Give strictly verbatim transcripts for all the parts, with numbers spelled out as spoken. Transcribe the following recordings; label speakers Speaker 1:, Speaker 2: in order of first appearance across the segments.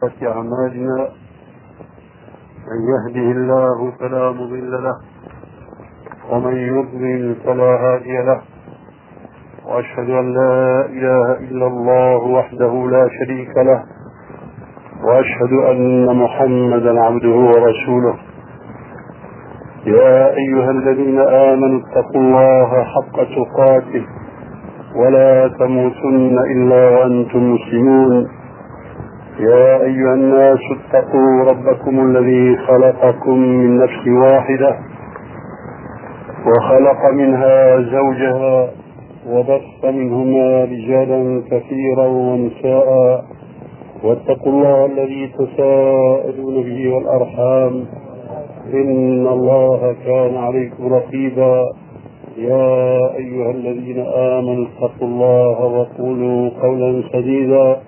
Speaker 1: وسيئات أعمالنا، من يهده الله فلا مضل له ومن يضلل فلا هادي له، وأشهد أن لا إله إلا الله وحده لا شريك له، وأشهد أن محمدا عبده ورسوله. يا أيها الذين آمنوا اتقوا الله حق تقاته ولا تموتن إلا وأنتم مسلمون. يا أيها الناس اتقوا ربكم الذي خلقكم من نفس واحدة وخلق منها زوجها وبث منهما رجالا كثيرا ونساء، واتقوا الله الذي تساءلون به والأرحام إن الله كان عليكم رقيبا. يا أيها الذين آمنوا اتقوا الله وقولوا قولا سديدا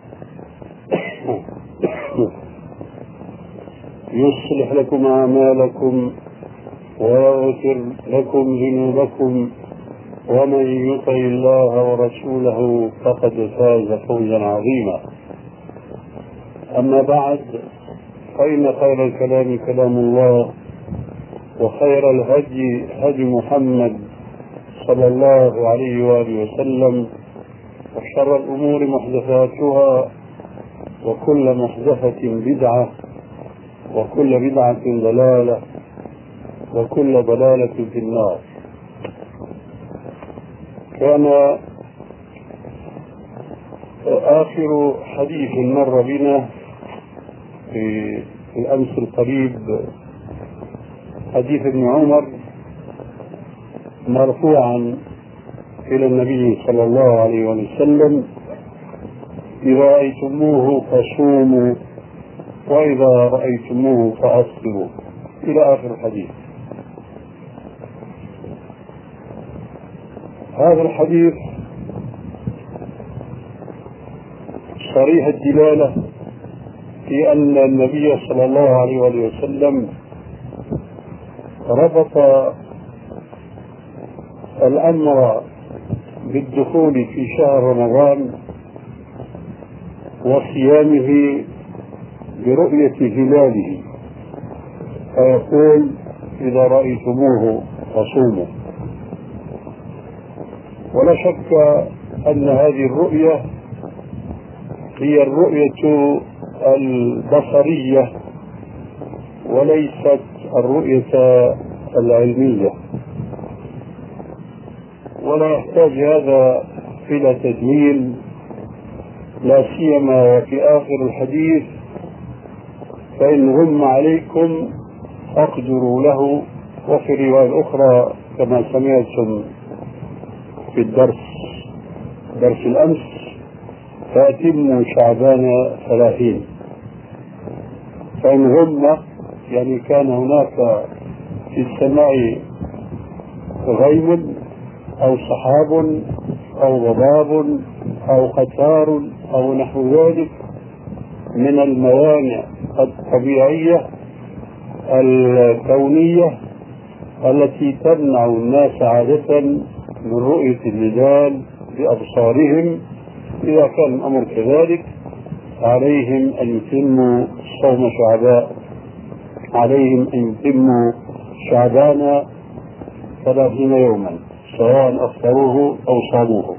Speaker 1: يصلح لكم أعمالكم ويغفر لكم ذنوبكم، ومن يطع الله ورسوله فقد فاز فوزا عظيما. أما بعد، فإن خير الكلام كلام الله، وخير الهدي هدي محمد صلى الله عليه وآله وسلم، وشر الأمور محدثاتها، وكل محدثة بدعة، وكل بدعة ضلالة، وكل ضلالة في النار. كان آخر حديث مر بنا في الأمس القريب حديث ابن عمر مرفوعا إلى النبي صلى الله عليه وسلم: إذا رأيتموه فصوموا، وإذا رأيتموه فأفطروا، إلى آخر الحديث. هذا الحديث صريح الدلالة في أن النبي صلى الله عليه وسلم ربط الأمر بالدخول في شهر رمضان وصيامه برؤية هلاله، فيقول: إذا رأيتموه فصوموا. ولا شك أن هذه الرؤية هي الرؤية البصرية وليست الرؤية العلمية، ولا يحتاج هذا إلى تجميل، لا سيما وفي آخر الحديث: فإن غم عليكم فاقدروا له. وفي رواية أخرى كما سمعتم في الدرس درس الأمس: فأتموا شعبان ثلاثين. فإن غم يعني كان هناك في السماء غيم أو سحاب أو ضباب أو قتار أو نحو ذلك من الموانع الطبيعية الكونية التي تمنع الناس عادة من رؤية الهلال بأبصارهم، إذا كان الأمر كذلك عليهم أن يتموا صوم شعبان عليهم أن يتموا شعبان ثلاثين يوما، سواء أفطروه أو صاموه.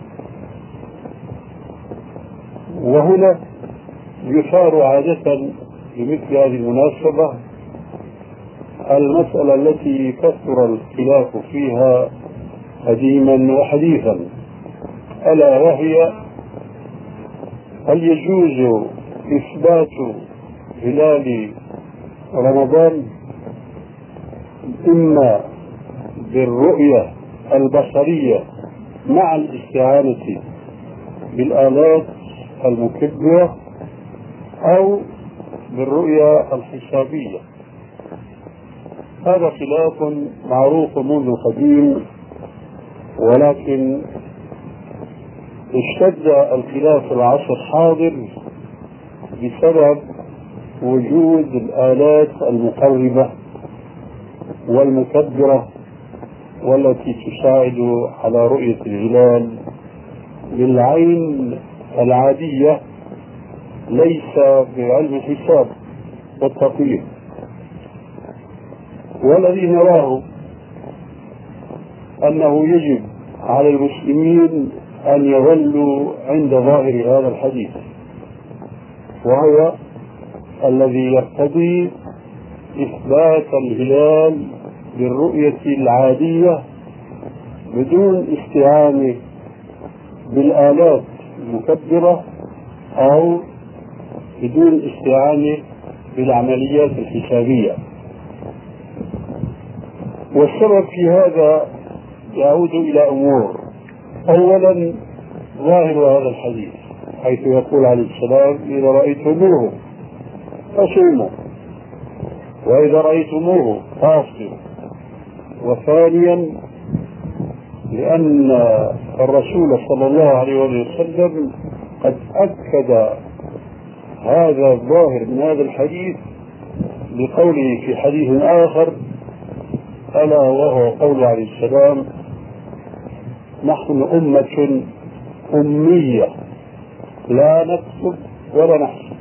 Speaker 1: وهنا يثار عادة بمثل هذه المناسبة المسألة التي كثر الخلاف فيها قديما وحديثا، ألا وهي: هل يجوز إثبات هلال رمضان إما بالرؤية البصرية مع الاستعانة بالآلات المكبرة، أو بالرؤية الحسابية؟ هذا خلاف معروف منذ قديم، ولكن اشتد الخلاف في العصر الحاضر بسبب وجود الآلات المقربة والمكبرة والتي تساعد على رؤية الهلال بالعين العادية ليس بعلم الحساب والتقدير. والذي نراه أنه يجب على المسلمين أن يظلوا عند ظاهر هذا الحديث، وهو الذي يقتضي إثبات الهلال بالرؤية العادية بدون استعانة بالآلات المكبرة أو بدون استعانة بالعمليات الحسابية. والسبب في هذا يعود إلى أمور. أولا، ظاهر هذا الحديث حيث يقول عليه السلام: إذا رأيتموه فصوموا، وإذا رأيتموه فافطروا. وثانيا، لأن الرسول صلى الله عليه وسلم قد أكد هذا الظاهر من هذا الحديث بقوله في حديث آخر، ألا وهو قول عليه السلام: نحن أمة أمية لا نكتب ولا نحسب.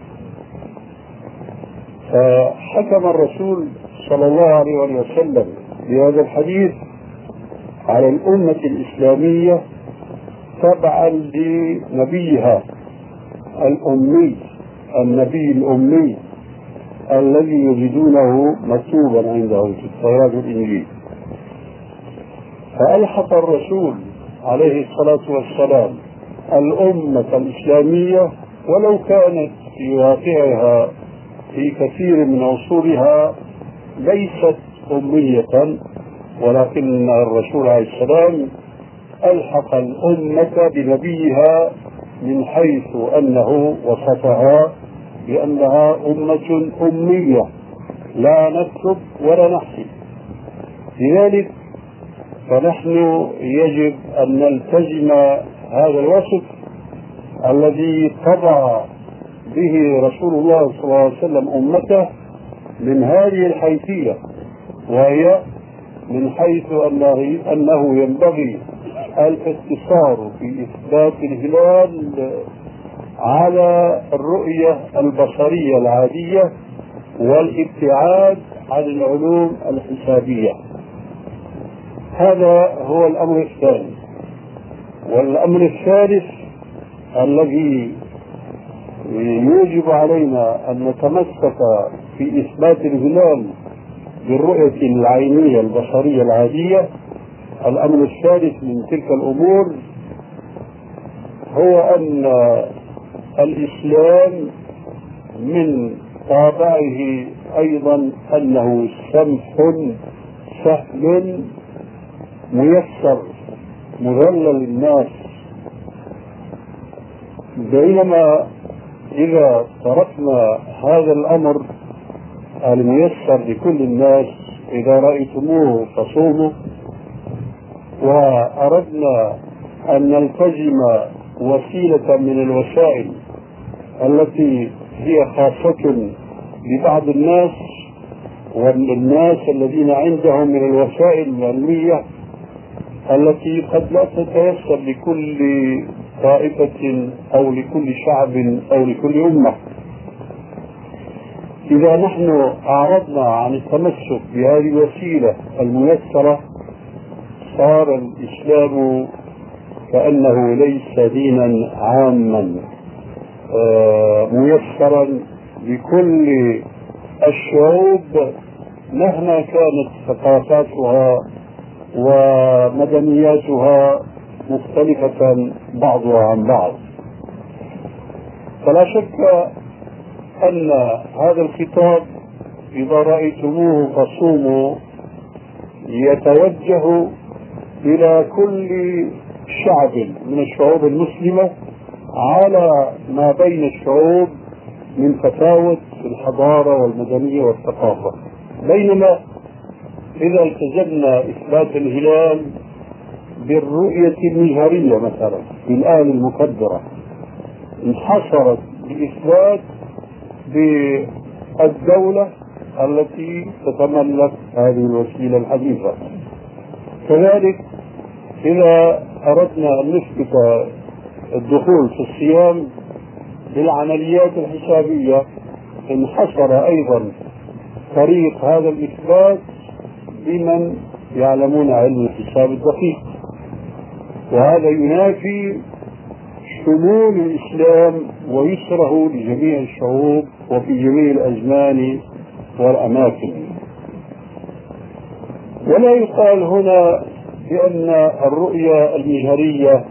Speaker 1: فحكم الرسول صلى الله عليه وسلم بهذا الحديث على الأمة الإسلامية تبعا لنبيها الأمي، النبي الأمي الذي يجدونه مكتوبا عنده في التوراة والإنجيل. فألحق الرسول عليه الصلاة والسلام الأمة الإسلامية، ولو كانت في واقعها في كثير من عصورها ليست أمية، ولكن الرسول عليه السلام ألحق الأمة بنبيها من حيث أنه وصفها بأنها أمة أمية لا نكتب ولا نحسب. لذلك فنحن يجب أن نلتزم هذا الوصف الذي طبع به رسول الله صلى الله عليه وسلم أمته من هذه الحيثية، وهي من حيث أنه ينبغي الاقتصار في إثبات الهلال على الرؤية البصرية العادية والابتعاد عن العلوم الحسابية. هذا هو الأمر الثاني. والأمر الثالث الذي يوجب علينا أن نتمسك في إثبات الهلال بالرؤية العينية البصرية العادية، الأمر الثالث من تلك الأمور هو أن الإسلام من طابعه أيضا أنه سمح سهل ميسر مذلل للناس، بينما إذا تركنا هذا الأمر الميسر لكل الناس، إذا رأيتموه فصوموا، وأردنا أن نلتزم وسيلة من الوسائل التي هي خاصة ببعض الناس، والناس الذين عندهم من الوسائل العلمية التي قد لا تتيسر لكل طائفة أو لكل شعب أو لكل أمة. إذا نحن أعرضنا عن التمسك بهذه الوسيلة الميسرة صار الإسلام كأنه ليس دينا عاما ميسرا لكل الشعوب مهما كانت ثقافاتها ومدنياتها مختلفة بعضها عن بعض. فلا شك أن هذا الخطاب إذا رأيتموه فصوموا يتوجه إلى كل شعب من الشعوب المسلمة على ما بين الشعوب من تفاوت في الحضارة والمدنية والثقافة. بينما إذا التزمنا إثبات الهلال بالرؤية المجهرية مثلا بالآن المكبرة انحصرت بإثبات بالدولة التي تتملك هذه الوسيلة الحديثة. كذلك إذا أردنا أن نثبت الدخول في الصيام بالعمليات الحسابية انحصر أيضا طريق هذا الإثبات بمن يعلمون علم الحساب الدقيق، وهذا ينافي شمول الإسلام ويسره لجميع الشعوب وفي جميع الأزمان والأماكن. ولا يقال هنا بأن الرؤية المجهرية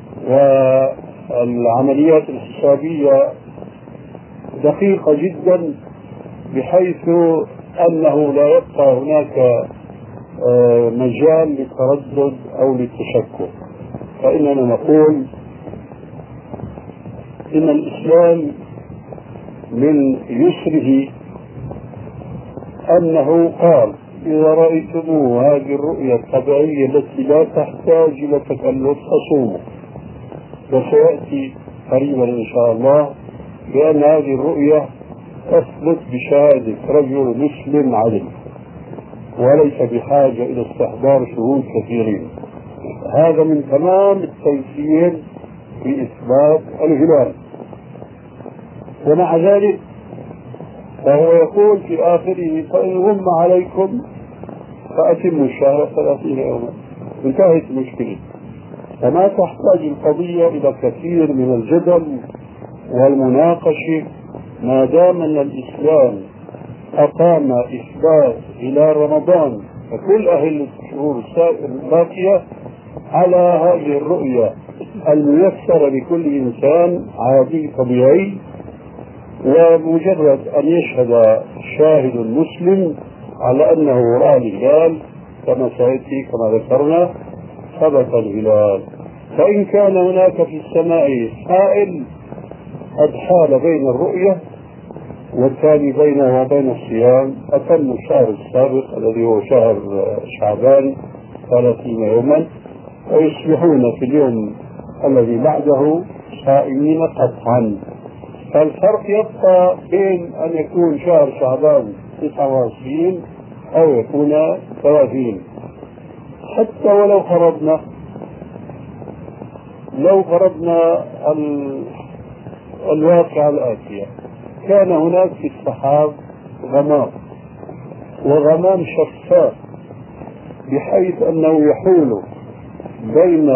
Speaker 1: والعمليات الحسابية دقيقة جدا بحيث أنه لا يبقى هناك مجال للتردد أو للتشكك، فإننا نقول إن الإسلام من يسره أنه قال إذا رأيتم هذه الرؤية الطبيعية التي لا تحتاج إلى تكلف فصوموا، وسيأتي قريبا إن شاء الله بأن هذه الرؤية تثبت بشهادة رجل مسلم عدل وليس بحاجة إلى استحضار شهود كثيرين. هذا من تمام التيسير في إثبات الهلال. ومع ذلك فهو يقول في آخره فإن غم عليكم فأتموا الشهر ثلاثين يوما، انتهت المشكلة. فما تحتاج القضية إلى كثير من الجدل والمناقشة ما دام أن الإسلام أقام إثبات إلى رمضان وكل أهل الشهور الباقية على هذه الرؤية الميسرة لكل إنسان عادي طبيعي، ومجرد أن يشهد شاهد مسلم على أنه رأى الهلال كما سيأتي كما ذكرنا ثبت الهلال. فإن كان هناك في السماء حائل قد حال بين الرؤية والثاني بينه وبين الصيام أتم الشهر السابق الذي هو شهر شعبان ثلاثين يوما، ويصبحون في اليوم الذي بعده صائمين قطعا. فالفرق يبقى بين أن يكون شهر شعبان تسعة وعشرين أو يكون ثلاثين. حتى ولو فرضنا لو فرضنا الواقع الآتية، كان هناك في السحاب غمام وغمام شفاف بحيث أنه يحول بين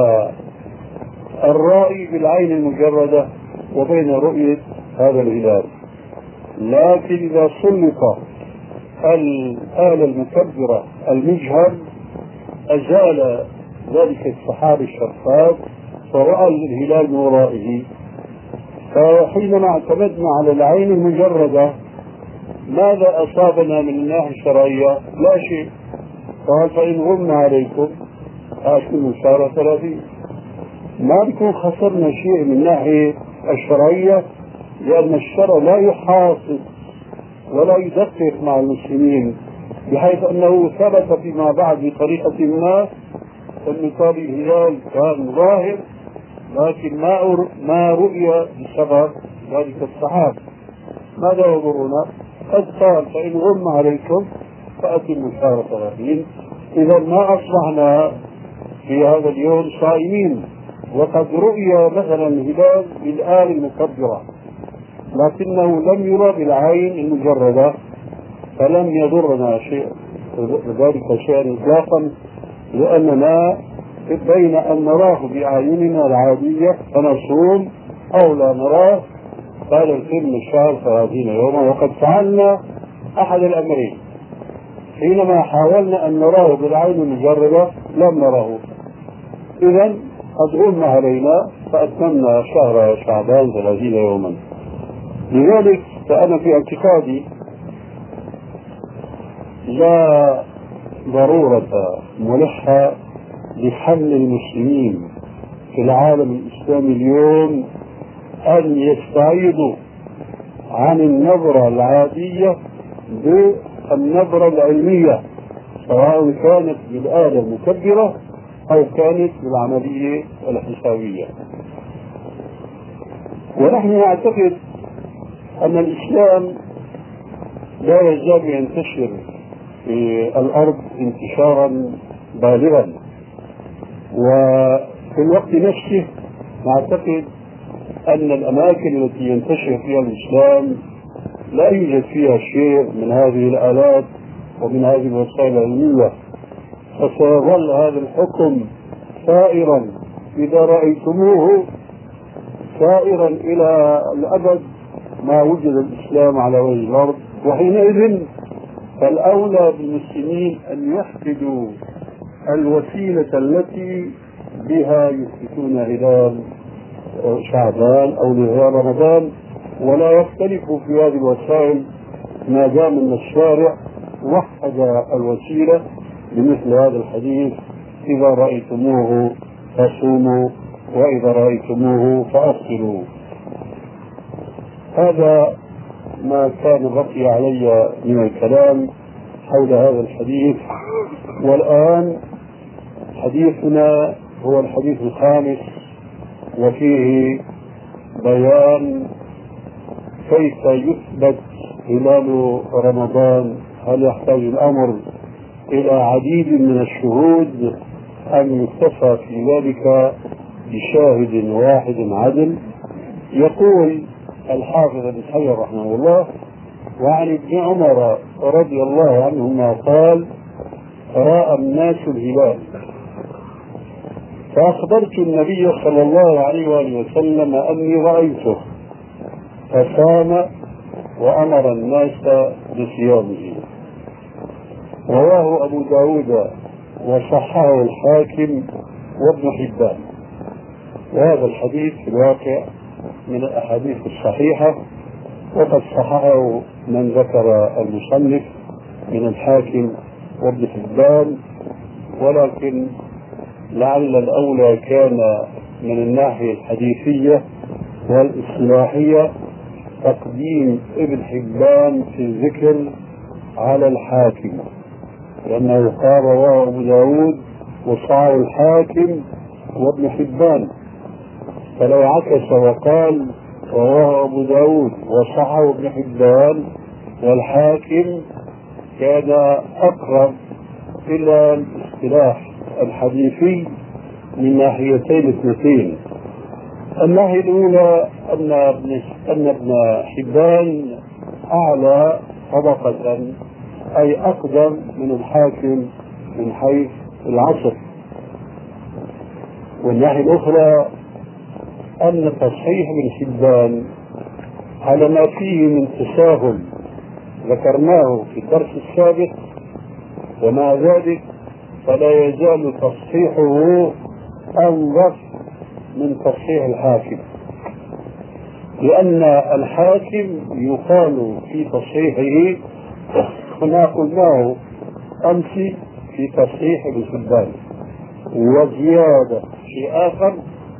Speaker 1: الرأي بالعين المجردة وبين رؤية هذا الهلال، لكن إذا سلط الآلة المكبرة المجهر أزال ذلك السحاب الشفاف فرأى الهلال من ورائه. فحينما اعتمدنا على العين المجردة ماذا أصابنا من الناحية الشرعية؟ لا شيء. قال فإن غم عليكم فأتموا الشهر ثلاثين. ما بكون خسرنا شيء من الناحية الشرعية، لأن الشرع لا يحافظ ولا يدقق مع المسلمين بحيث أنه ثبت فيما بعد بطريقة ما أن طالب الهلال كان ظاهر لكن ما ما رؤي بسبب ذلك السحاب. ماذا يضرنا؟ قد قال فإن غم عليكم فأتموا الشهر ثلاثين. إذا ما أصبحنا في هذا اليوم صائمين، وقد رؤي مثلا الهلال بالآل المكبرة لكنه لم يرى بالعين المجردة، فلم يضرنا شيء ذلك شيئا إطلاقا، لأننا بين أن نراه بأعيننا العادية فنصوم أو لا نراه قال الفيلم الشهر ثلاثين يوما. وقد فعلنا أحد الأمرين، حينما حاولنا أن نراه بالعين المجردة لم نراه، إذا قد غم علينا فأتممنا شهر شعبان ثلاثين يوما. لذلك فأنا في اعتقادي لا ضرورة ملحة لحمل المسلمين في العالم الإسلامي اليوم أن يستعيدوا عن النظرة العادية بالنظرة العلمية، سواء كانت بالآلة المكبرة أو كانت بالعملية الحسابية. ونحن نعتقد أن الإسلام لا يزال ينتشر في الأرض انتشارا بالغا، وفي الوقت نفسه نعتقد أن الأماكن التي ينتشر فيها الإسلام لا يوجد فيها شيء من هذه الآلات ومن هذه الوسائل العلمية، فسيظل هذا الحكم سائرا إذا رأيتموه سائرا إلى الأبد ما وجد الإسلام على وجه الأرض. وحينئذ فالأولى بالمسلمين أن يحفظوا الوسيلة التي بها يثبتون هلال شعبان أو هلال رمضان، ولا يختلفوا في هذه الوسائل ما دام أن الشارع وحد الوسيلة بمثل هذا الحديث: إذا رأيتموه فصوموا وإذا رأيتموه فأفطروا. هذا ما كان بقي علي من الكلام حول هذا الحديث. والآن حديثنا هو الحديث الخامس، وفيه بيان كيف يثبت هلال رمضان. هل يحتاج الأمر إلى عديد من الشهود أم يكتفى في ذلك بشاهد واحد عدل؟ يقول الحافظ ابن حجر رحمه الله: وعن ابن عمر رضي الله عنهما قال: رأى الناس الهلال فأخبرت النبي صلى الله عليه وآله وسلم أني رأيته فصام وأمر الناس بصيامه. رواه أبو داود وصححه الحاكم وابن حبان. وهذا الحديث في الواقع من الأحاديث الصحيحة، وقد صححه من ذكر المصنف من الحاكم وابن حبان، ولكن لعل الأولى كان من الناحية الحديثية والإصلاحية تقديم ابن حبان في الذكر على الحاكم، لأنه قال رواه أبو داود وصححه الحاكم وابن حبان، فلو عكس وقال رواه أبو داود وصححه ابن حبان والحاكم كان أقرب إلى الاصطلاح الحديثي من ناحيتين اثنتين. الناحية الأولى أن ابن أن ابن حبان أعلى طبقة، أي أقدم من الحاكم من حيث العصر. والناحية الأخرى أن تصحيح ابن حبان على ما فيه من تساهل ذكرناه في الدرس السابق، ومع ذلك فلا يزال تصحيحه أنظف من تصحيح الحاكم، لأن الحاكم يقال في تصحيحه ما قلناه أمس في تصحيح ابن حبان. وزيادة في آخر،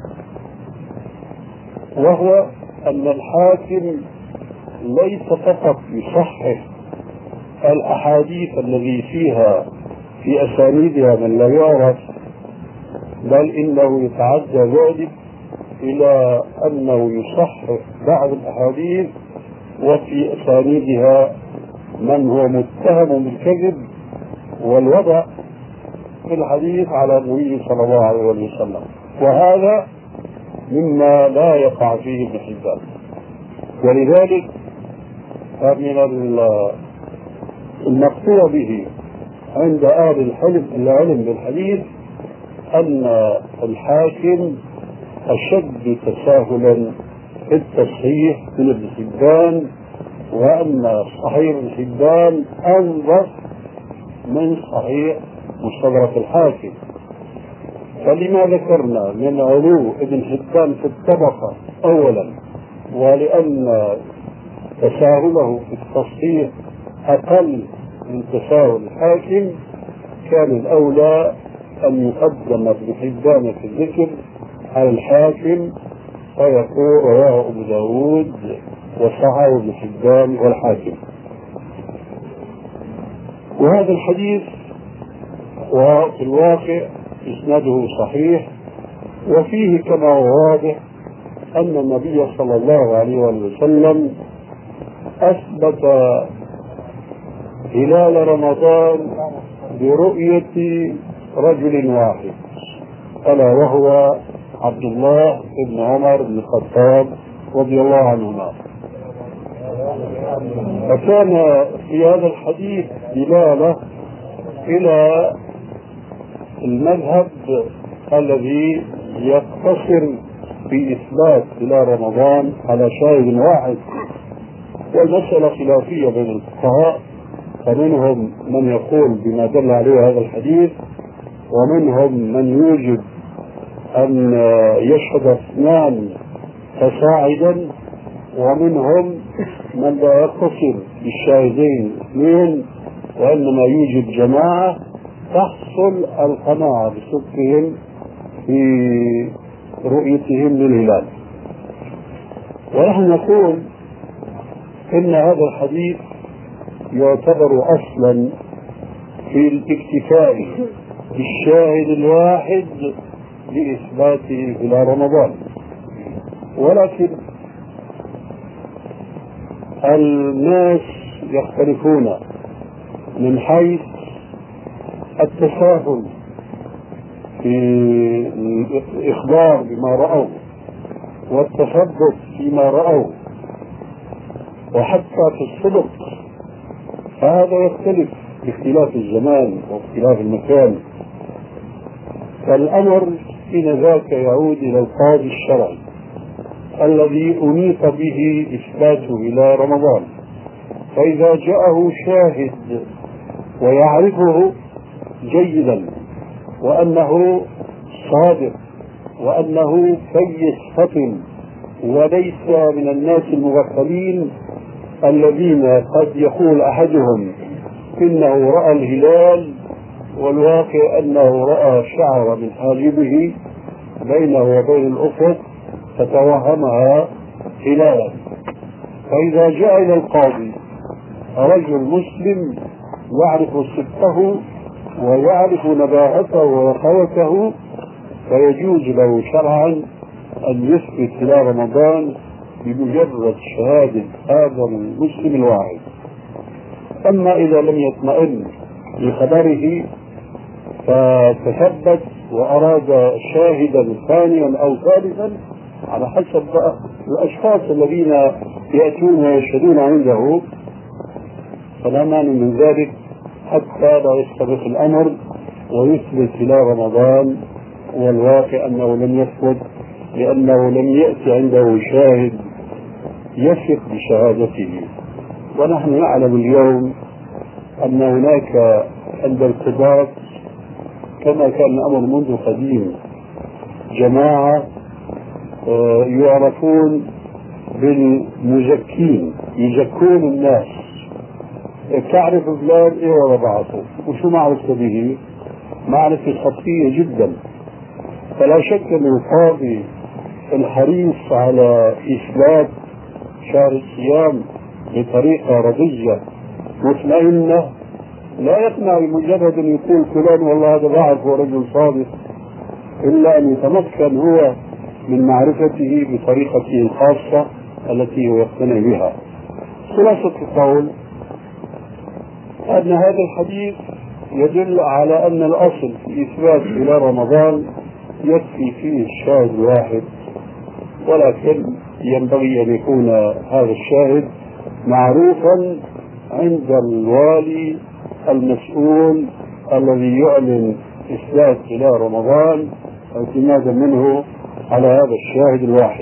Speaker 1: وهو أن الحاكم ليس فقط يصحح الأحاديث الذي فيها في أسانيدها من لا يعرف، بل إنه يتعدى ذلك إلى أنه يصحح بعض الأحاديث وفي أسانيدها من هو متهم بالكذب والوضع في الحديث على النبي صلى الله عليه وسلم، وهذا مما لا يقع فيه ابن حبان. ولذلك فمن المقطوع به عند أهل الحلم العلم بالحديث أن الحاكم أشد تساهلا في التصحيح من ابن حبان، وأن صحيح ابن حبان أنظف من صحيح مستدرك الحاكم. فلما ذكرنا من علو ابن حبان في الطبقة أولا، ولأن تساهله في التصحيح أقل من تساهل الحاكم، كان الأولى أن يقدم ابن حبان في الذكر على الحاكم، فيقول رواه أبو داود وصححه ابن حبان والحاكم. وهذا الحديث وفي الواقع إسناده صحيح، وفيه كما هو واضح أن النبي صلى الله عليه وسلم أثبت هلال رمضان برؤية رجل واحد، ألا وهو عبد الله بن عمر بن الخطاب رضي الله عنهما. فكان في هذا الحديث دلالة إلى المذهب الذي يقتصر في إثبات إلى رمضان على شاهد واحد، والمسألة خلافية بين الفقهاء، فمنهم من يقول بما دل عليه هذا الحديث، ومنهم من يوجب أن يشهد اثنان فصاعدا، ومنهم من لا يقتصر بالشاهدين اثنين وإنما يوجب جماعة تحصل القناعة بصدقهم في رؤيتهم للهلال. ونحن نقول إن هذا الحديث يعتبر أصلا في الاكتفاء بالشاهد الواحد لإثباته إلى رمضان، ولكن الناس يختلفون من حيث التساهل في الإخبار بما رأوا والتثبت فيما رأوا، وحتى في الصدق، فهذا يختلف باختلاف الزمان واختلاف المكان. فالأمر إن ذاك يعود إلى القاضي الشرعي الذي أنيط به إثباته إلى رمضان، فإذا جاءه شاهد ويعرفه جيدا وأنه صادق وأنه كيس فطن وليس من الناس المغفلين الذين قد يقول أحدهم إنه رأى الهلال والواقع أنه رأى شعر من حاجبه بينه وبين الأفق فتوهمها هلالا. فإذا جاء إلى القاضي رجل مسلم يعرف صدقه ويعرف نباهته ورخوته، فيجوز له شرعا أن يثبت إلى رمضان بمجرد شهادة هذا المسلم الواحد. أما إذا لم يطمئن لخبره فتثبت وأراد شاهدا ثانيا أو ثالثا على حسب الأشخاص الذين يأتون ويشهدون عنده، فلا مانع من ذلك حتى لا يستبق الأمر ويثبت إلى رمضان، والواقع أنه لم يثبت لأنه لم يأتي عنده شاهد يثق بشهادته. ونحن نعلم اليوم أن هناك عند القضاة كما كان الأمر منذ قديم جماعة يعرفون بالمزكين، يزكون الناس. تعرف فلان ايه وضعته وشو معرفة به؟ معرفة خطية جدا. فلا شك ان القاضي الحريص على إثبات شهر الصيام بطريقة رضية مطمئنة لا يقنع بمجرد ان يقول فلان والله هذا بعرف هو رجل صادق، الا ان يتمكن هو من معرفته بطريقته الخاصة التي هو يقتنع بها. خلاصة القول أن هذا الحديث يدل على أن الأصل في إثبات إلى رمضان يكفي فيه الشاهد الواحد، ولكن ينبغي أن يكون هذا الشاهد معروفا عند الوالي المسؤول الذي يعلن إثبات إلى رمضان اعتمادا منه على هذا الشاهد الواحد.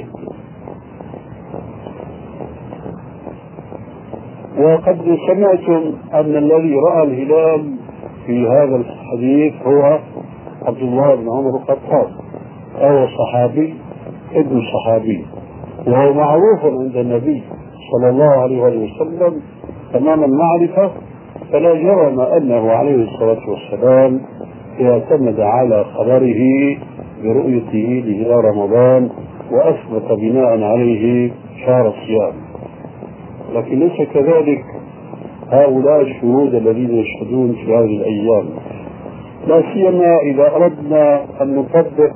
Speaker 1: وقد سمعتم أن الذي رأى الهلال في هذا الحديث هو عبد الله بن عمر الخطاب، هو صحابي ابن صحابي، وهو معروف عند النبي صلى الله عليه وسلم تمام المعرفة، فلا جرم أنه عليه الصلاة والسلام اعتمد على خبره برؤيته لهلال رمضان وأثبت بناء عليه شهر الصيام. لكن ليس كذلك هؤلاء الشهود الذين يشهدون في هذه الأيام، لا سيما إذا أردنا أن نطبق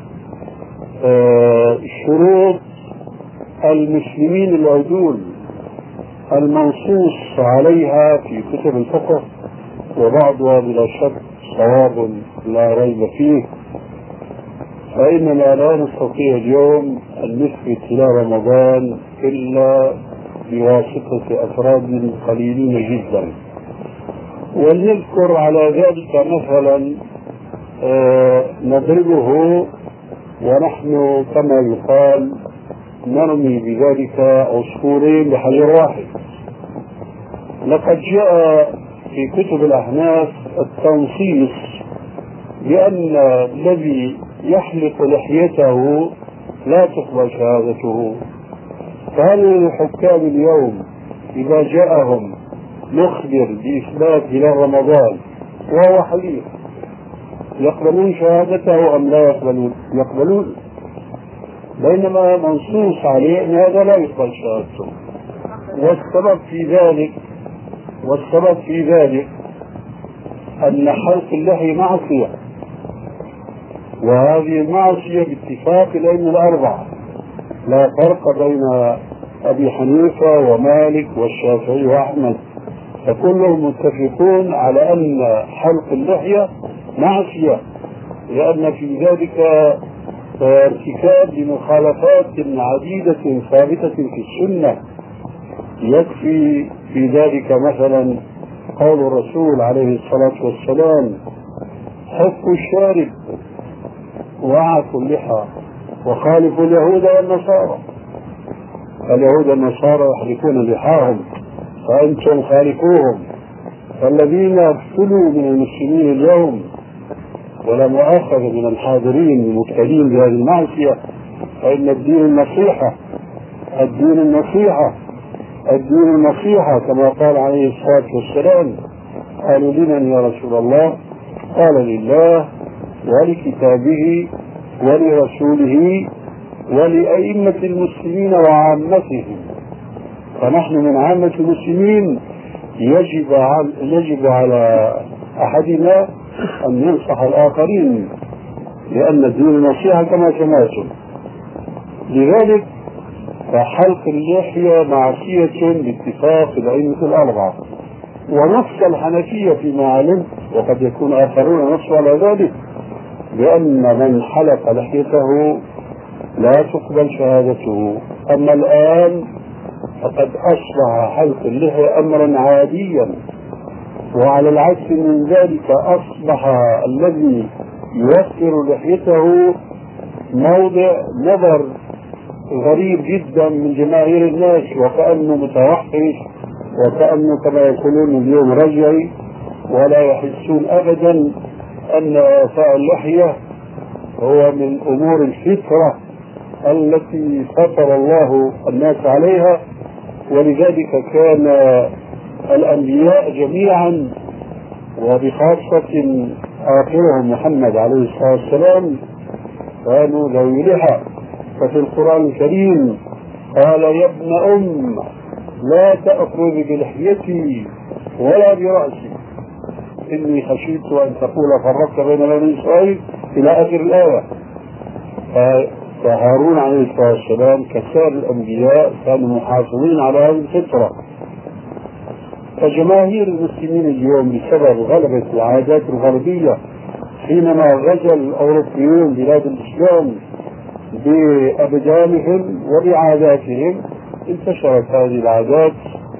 Speaker 1: آه شروط المسلمين العدول المنصوص عليها في كتب الفقه، وبعضها بلا شك صواب لا ريب فيه. فإننا لا نستطيع اليوم أن نثبت إلى رمضان إلا بواسطة أفراد قليلين جدا. ولنذكر على ذلك مثلا آه نضربه ونحن كما يقال نرمي بذلك عصفورين بحجر واحد. لقد جاء في كتب الأحناف التنصيص بأن الذي يحلق لحيته لا تقبل شهادته. فهل الحكام اليوم إذا جاءهم مخبر بإثبات هلال رمضان وهو حليق يقبلون شهادته أم لا يقبلون؟ يقبلون، بينما منصوص عليه أن هذا لا يقبل شهادته. والسبب في ذلك والسبب في ذلك أن حلق اللحية معصية، وهذه المعصية باتفاق الأئمة الأربعة، لا فرق بين أبي حنيفة ومالك والشافعي وأحمد، فكلهم متفقون على أن حلق اللحية معصية، لأن في ذلك ارتكاب لمخالفات عديدة ثابتة في السنة. يكفي في ذلك مثلا قول الرسول عليه الصلاة والسلام: حق الشارب وعفوا اللحى وخالفوا اليهود والنصارى. اليهود والنصارى يحلقون لحاهم فأنتم خالفوهم. فالذين ابتلوا من المسلمين اليوم ولا مؤاخذة من الحاضرين المبتلين بهذه المعصية، فإن الدين النصيحة الدين النصيحة الدين النصيحة كما قال عليه الصلاة والسلام. قالوا: لمن يا رسول الله؟ قال: لله ولكتابه ولرسوله ولأئمة المسلمين وعامتهم. فنحن من عامة المسلمين يجب على, يجب على أحدنا أن ينصح الآخرين، لأن الدين النصيحة كما سمعتم. لذلك فحلق اللحية معصية باتفاق الأئمة الأربعة، ونص الحنفية فيما علمت، وقد يكون آخرون نصوا على ذلك، بأن من حلق لحيته لا تقبل شهادته. أما الآن فقد أصبح حلق اللحية أمرا عاديا، وعلى العكس من ذلك أصبح الذي يوفر لحيته موضع نظر غريب جدا من جماهير الناس، وكأنه متوحش، وكأنه كما يقولون اليوم رجعي، ولا يحسون أبدا أن إعفاء اللحية هو من أمور الفطرة التي فطر الله الناس عليها. ولذلك كان الأنبياء جميعا وبخاصة آخرهم محمد عليه الصلاة والسلام كانوا ذوي لحى. ففي القرآن الكريم قال: يا ابن أم لا تأخذ بلحيتي ولا برأسي إني خشيت أن تقول فرقت بين بني إسرائيل إلى آخر الآية. فهارون عليه الصلاة والسلام كسائر الأنبياء كانوا محافظين على هذه الفطرة. فجماهير المسلمين اليوم بسبب غلبة العادات الغربية، حينما غزا الأوروبيون بلاد الإسلام بأبدانهم وبعاداتهم، انتشرت هذه العادات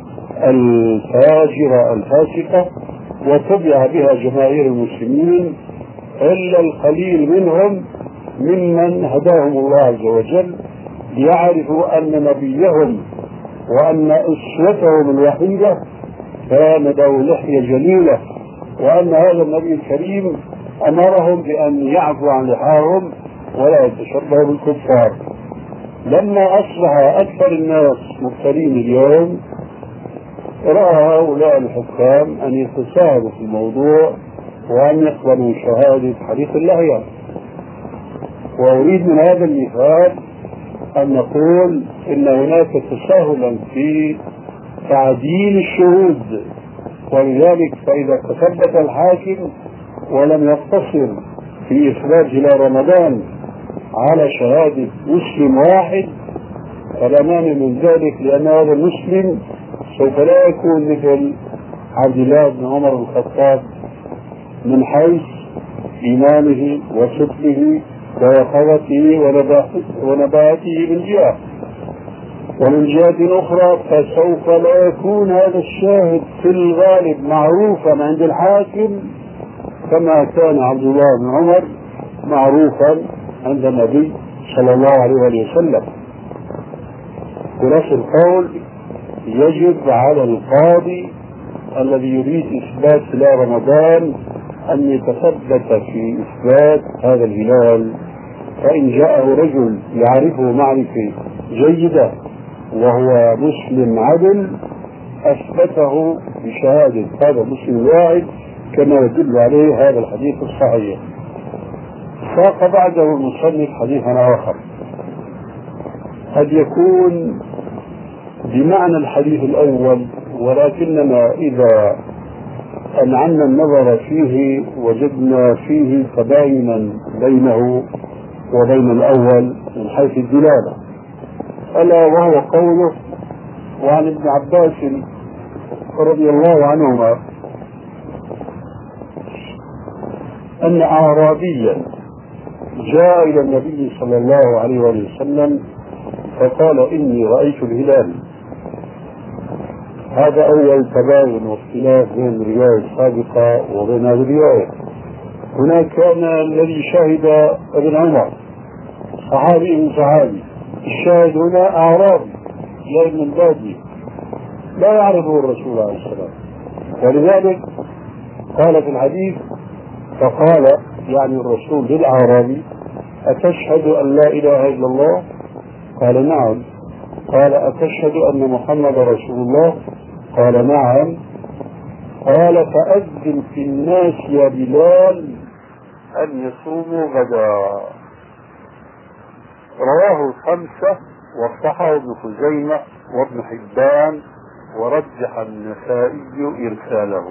Speaker 1: الفاجرة الفاسقة وتبع بها جماهير المسلمين، إلا القليل منهم ممن هداهم الله عز وجل ليعرفوا أن نبيهم وأن أسوتهم الوحيدة كان ذو لحية جليلة، وأن هذا النبي الكريم أمرهم بأن يعفوا عن لحاهم ولا يتشبهوا بالكفار. لما أصبح أكثر الناس مبتلين اليوم، رأى هؤلاء الحكام أن يتساهلوا في الموضوع وأن يقبلوا شهادة حليق اللحية. وأريد من هذا المثال أن نقول إن هناك تساهلا في تعديل الشهود، ولذلك فإذا تثبت الحاكم ولم يقتصر في إثبات هلال رمضان على شهادة مسلم واحد فلا مانع من ذلك، لأن هذا المسلم سوف لا يكون مثل عبد الله بن عمر بن الخطاب من حيث إيمانه وصدقه ويقظته ونباته من جهة، ومن جهة أخرى فسوف لا يكون هذا الشاهد في الغالب معروفا عند الحاكم كما كان عبد الله بن عمر معروفا عند النبي صلى الله عليه وسلم. ونفس القول يجب على القاضي الذي يريد إثبات هلال رمضان أن يتثبت في إثبات هذا الهلال، فإن جاءه رجل يعرفه معرفة جيدة وهو مسلم عدل أثبته بشهادة هذا مسلم واحد كما يدل عليه هذا الحديث الصحيح. ساق بعده المصنف حديثا آخر قد يكون بمعنى الحديث الأول، ولكننا إذا أنعمنا النظر فيه وجدنا فيه تباينا بينه وبين الأول من حيث الدلالة، ألا وهو قوله: وعن ابن عباس رضي الله عنهما أن أعرابيا جاء إلى النبي صلى الله عليه وسلم فقال: إني رأيت الهلال. هذا أول تباين واختلاف بين الرواية السابقة وبين هذه الرواية. هناك كان الذي شهد ابن عمر صحابي من صحابي، الشاهد هنا أعرابي جاء من البادية لا يعرفه الرسول عليه السلام، ولذلك قال في الحديث، فقال يعني الرسول للأعرابي: أتشهد أن لا إله إلا الله؟ قال: نعم. قال: أتشهد أن محمد رسول الله؟ قال: نعم. قال: فأذن في الناس يا بلال أن يصوموا غدا. رواه الخمسة وصححه ابن خزيمة وابن حبان ورجح النسائي إرساله.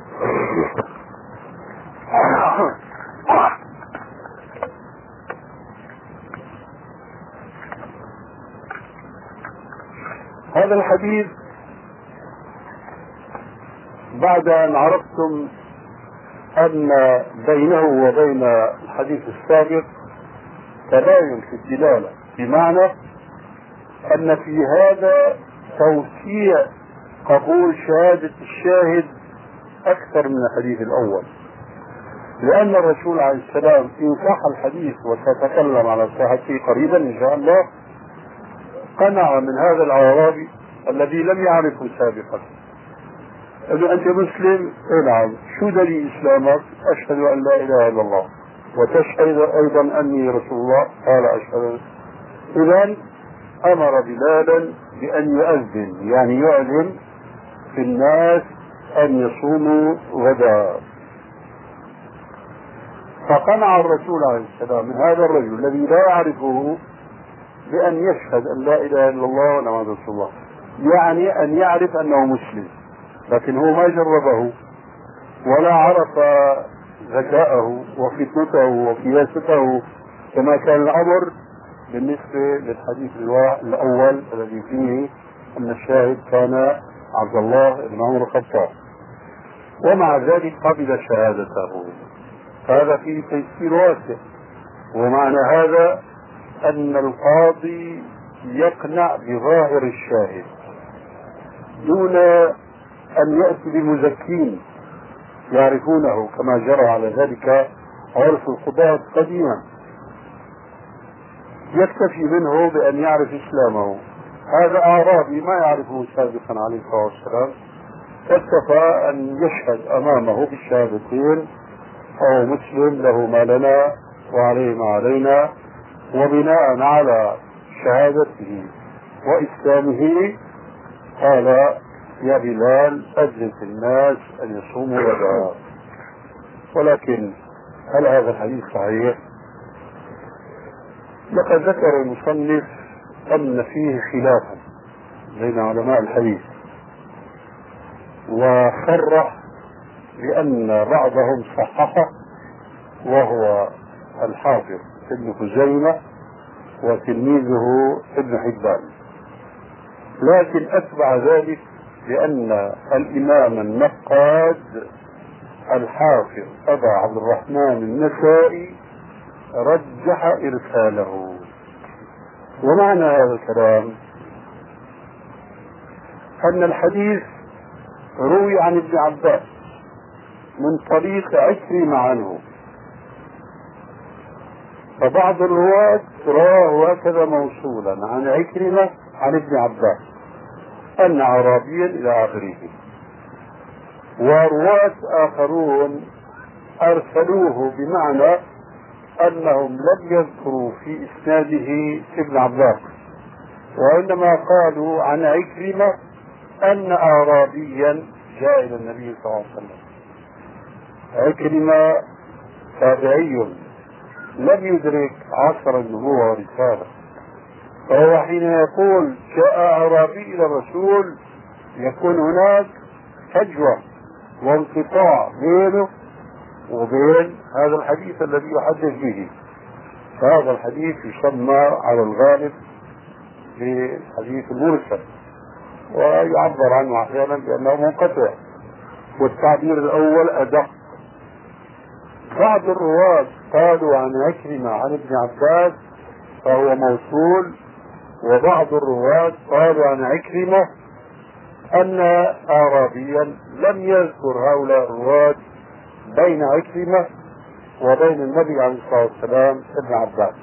Speaker 1: هذا الحديث بعد أن عرفتم أن بينه وبين الحديث السابق تباين في الدلالة، بمعنى أن في هذا توسيع قبول شهادة الشاهد أكثر من الحديث الأول، لأن الرسول عليه السلام إن صح الحديث وسأتكلم على صحته قريبا إن شاء الله قنع من هذا الأعرابي الذي لم يعرفه سابقا. قال: أنت مسلم؟ نعم. شو دليل إسلامك؟ أشهد أن لا إله إلا الله. وتشهد أيضا أني رسول الله؟ قال: أشهد. إذن أمر بلالا بأن يؤذن، يعني يعلن في الناس أن يصوموا غدا. فقنع الرسول عليه السلام من هذا الرجل الذي لا يعرفه بأن يشهد أن لا إله إلا الله وأن رسول الله، يعني أن يعرف أنه مسلم، لكن هو ما جربه ولا عرف ذكاءه وفتنته وقياسته كما كان الأمر بالنسبة للحديث الأول الذي فيه أن الشاهد كان عبد الله بن عمر الخطاب، ومع ذلك قبل شهادته. هذا فيه تيسير واسع. ومعنى هذا أن القاضي يقنع بظاهر الشاهد دون أن يأتي بمزكين يعرفونه كما جرى على ذلك عرف القضاة قديما، يكتفي منه بأن يعرف إسلامه. هذا أعرابي ما يعرفه سابقا عليه الصلاة والسلام، فاكتفى أن يشهد أمامه بالشهادتين: هو مسلم له ما لنا وعليه ما علينا، وبناء على شهادته وإسلامه قال: يا بلال أذن في الناس أن يصوموا غدا. ولكن هل هذا الحديث صحيح؟ لقد ذكر المصنف أن فيه خلافا بين علماء الحديث، وصرح بأن بعضهم صححه وهو الحافظ ابن خزيمة وتلميذه ابن حبان، لكن أتبع ذلك بأن الإمام النقاد الحافظ أبا عبد الرحمن النسائي رجح إرساله. ومعنى هذا الكلام أن الحديث روي عن ابن عباس من طريق عكرمة عنه، فبعض الرواة رواه هكذا موصولا عن عكرمة عن ابن عباس أن أعرابيا إلى آخره، ورواة آخرون أرسلوه بمعنى أنهم لم يذكروا في إسناده ابن عباس، وإنما قالوا عن عكرمة أن أعرابيا جاء إلى النبي صلى الله عليه وسلم. عكرمة تابعي لم يدرك عصر النبوة والرسالة، فهو حين يقول جاء أعرابي إلى الرسول يكون هناك فجوة وانقطاع بينه وبين هذا الحديث الذي يحدث به. فهذا الحديث يسمى على الغالب بالحديث المرسل، ويعبر عنه أحيانا بأنه منقطع، والتعبير الأول أدق. بعض الرواة قالوا عن عكرمة عن ابن عباس فهو موصول، وبعض الرواة قالوا عن عكرمة أن أعرابيا. لم يذكر هؤلاء الرواة بين عكرمة وبين النبي عليه الصلاة والسلام ابن عباس.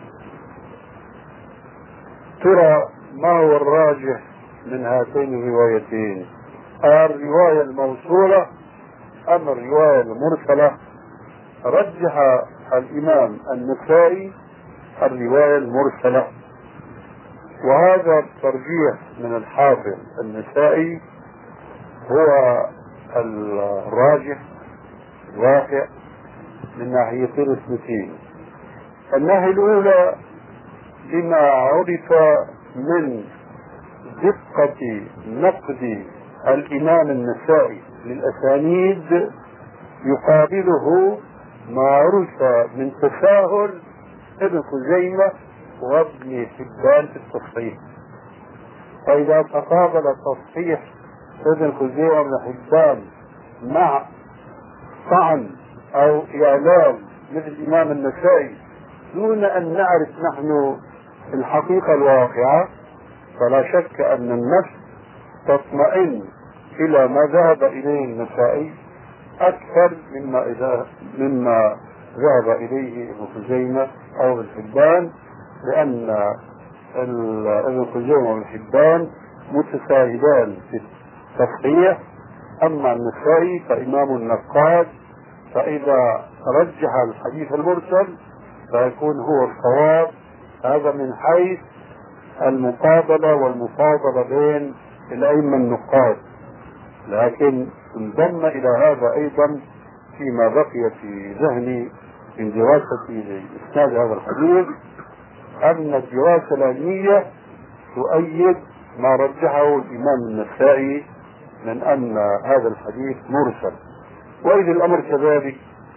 Speaker 1: ترى ما هو الراجح من هاتين الروايتين؟ الرواية الموصولة أم الرواية المرسلة؟ رجح الإمام النسائي الرواية المرسلة، وهذا الترجيح من الحافظ النسائي هو الراجح الواقع من ناحيتين اثنتين. الناحية الأولى لما عرف من دقة نقد الإمام النسائي للأسانيد، يقابله ما عرف من تساهل ابن خزيمة وابن حبان في التصحيح. فإذا تقابل تصحيح ابن خزيمة وابن حبان مع طعن أو إعلام مثل الإمام النسائي دون أن نعرف نحن الحقيقة الواقعة، فلا شك أن النفس تطمئن إلى ما ذهب إليه النسائي أكثر مما إذا مما ذهب إليه ابن خزيمة أو ابن حبان، لأن ابن خزيمة وابن حبان متساهلان في التصحيح، أما النسائي فإمام النقاد، فإذا رجح الحديث المرسل فيكون هو الصواب. هذا من حيث المقابلة والمفاضلة بين الأئمة النقاد. لكن انضم إلى هذا أيضا فيما بقي في ذهني من دراستي لإسناد هذا الحديث أن الدراسة العلمية تؤيد ما رجحه الإمام النسائي من أن هذا الحديث مرسل. وإذا الأمر كذلك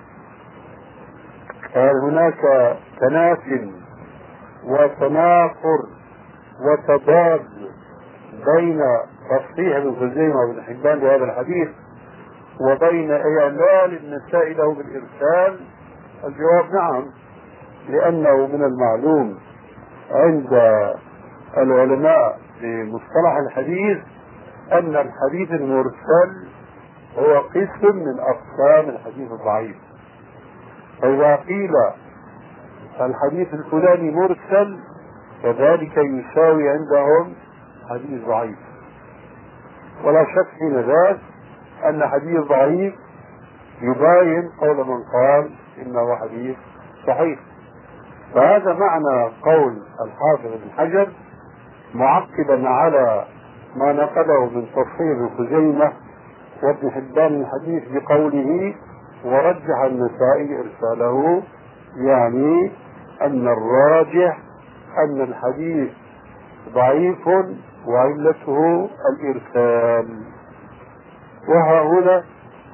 Speaker 1: هناك تنافي وتناقض وتضاد بين تصحيح ابن خزيمة وابن حبان لهذا الحديث وبين إعلان النسائي له بالإرسال. الجواب نعم، لأنه من المعلوم عند العلماء بمصطلح الحديث أن الحديث المرسل هو قسم من أقسام الحديث الضعيف. فإذا قيل الحديث الفلاني مرسل فذلك يساوي عندهم حديث ضعيف، ولا شك حين ذاك أن حديث ضعيف يباين قول من قال إنه حديث صحيح. فهذا معنى قول الحافظ ابن حجر معقبا على ما نقله من تصحيح ابن خزيمة وابن حبان الحديث بقوله ورجح النسائي إرساله، يعني أن الراجح أن الحديث ضعيف وعلته الإرسال. وها هنا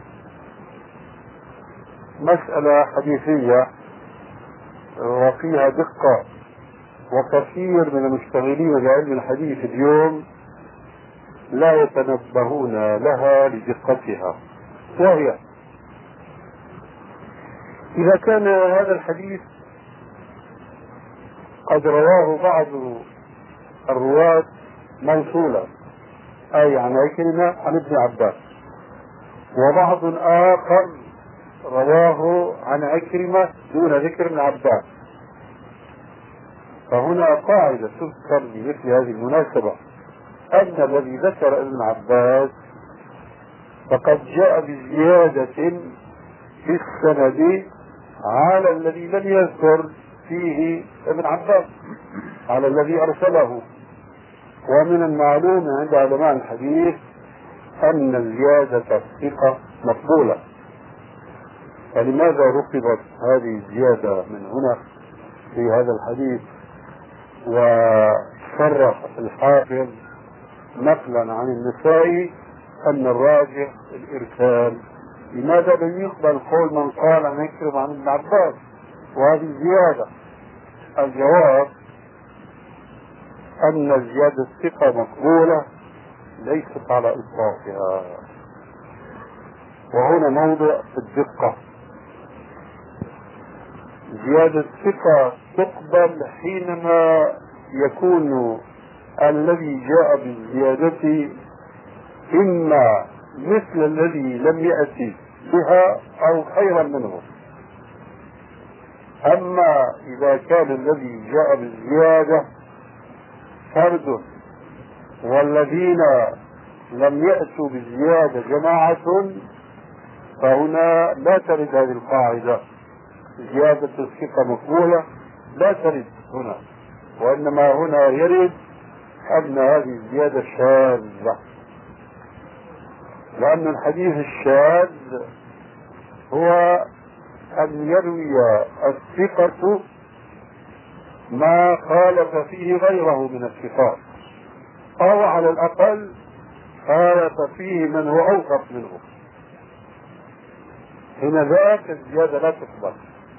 Speaker 1: مسألة حديثية وفيها دقة، وكثير من المشتغلين بعلم الحديث اليوم لا يتنبهون لها لدقتها، وهي إذا كان هذا الحديث قد رواه بعض الرواة موصولا أي عن عكرمة عن ابن عباس، وبعض آخر رواه عن عكرمة دون ذكر ابن عباس. فهنا قاعدة تذكر بمثل هذه المناسبة أن الذي ذكر ابن عباس فقد جاء بزيادة في السند على الذي لم يذكر فيه ابن عباس، على الذي أرسله. ومن المعلوم عند علماء الحديث أن زيادة الثقة مقبولة. فلماذا ركبت هذه الزيادة من هنا في هذا الحديث وصرح الحافظ نقلا عن النسائي أن الراجح الإرسال؟ لماذا لم يقبل قول من قال عن عكرمة عن ابن عباس وهذه زيادة؟ الجواب أن زيادة الثقة مقبولة ليست على إطلاقها، وهنا موضع الدقة. زيادة الثقة تقبل حينما يكون الذي جاء بالزيادة إما مثل الذي لم يأتي بها أو خيرا منه. أما إذا كان الذي جاء بالزيادة فرد والذين لم يأتوا بالزيادة جماعة، فهنا لا ترد هذه القاعدة زيادة الثقة مقبولة، لا ترد هنا، وإنما هنا يرد أن هذه الزيادة شاذة، لأن الحديث الشاذ هو أن يروي الثقة ما خالف فيه غيره من الثقات، أو على الأقل خالف فيه من هو أوثق منه. هنا ذاك الزيادة لا تقبل،